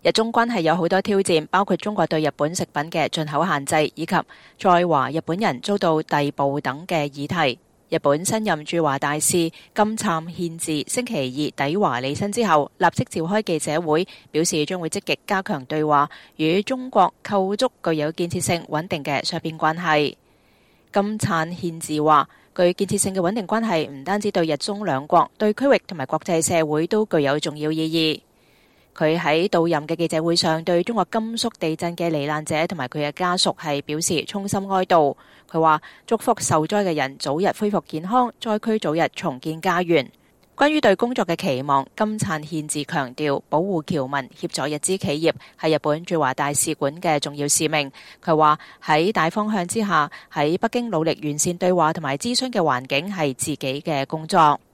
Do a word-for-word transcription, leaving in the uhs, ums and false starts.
日中關係有好多挑戰，包括中國對日本食品嘅進口限制，以及在華日本人遭到逮捕等嘅議題。日本新任駐華大使金燦憲治星期二抵華履新之後，立即召開記者會，表示將會積極加強對話，與中國構築具有建設性穩定嘅雙邊關係。金燦憲治話，具建設性嘅穩定關係唔單止對日中兩國，對區域同埋國際社會都具有重要意義。佢喺到任嘅記者會上，對中國甘肅地震嘅罹難者同埋佢嘅家屬係表示衷心哀悼。佢話祝福受災嘅人早日恢復健康，災區早日重建家園。關於對工作嘅期望，金燦憲治強調保護僑民、協助日資企業係日本駐華大使館嘅重要使命。佢話喺大方向之下，喺北京努力完善對話同埋諮詢嘅環境係自己嘅工作。